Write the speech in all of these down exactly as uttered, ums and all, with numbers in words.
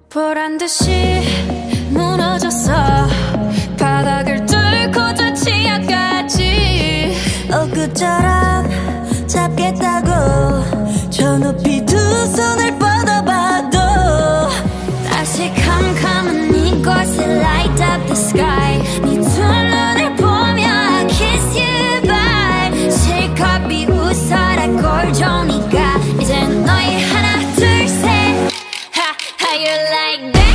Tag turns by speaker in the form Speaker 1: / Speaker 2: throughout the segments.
Speaker 1: 보란 듯이 무너졌어. 바닥을 뚫고 저 치아까지
Speaker 2: 엊그처럼 잡겠다고 저 높이 두 손을 뻗어봐도
Speaker 1: 다시 캄캄한 이곳에 light up the sky. 네 두 눈을 보며 I kiss you bye. 실컷 비웃어라 꼴 좋으니까 이젠 너희 하나 둘 셋. Ha, how you like that?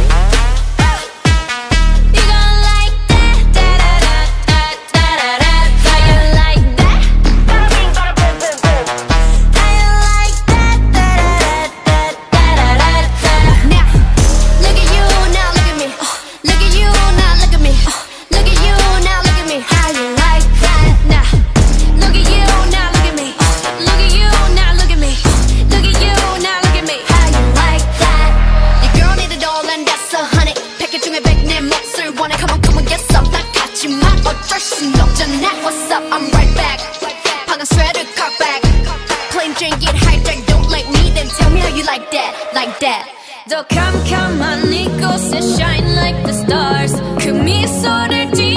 Speaker 3: What's up? I'm right back. 방금 sweater cock back. Plain drink it hijack. Don't like me, then tell me how you like that, like that.
Speaker 1: 더 캄캄한 이곳에 shine like the stars. 그 미소를 띄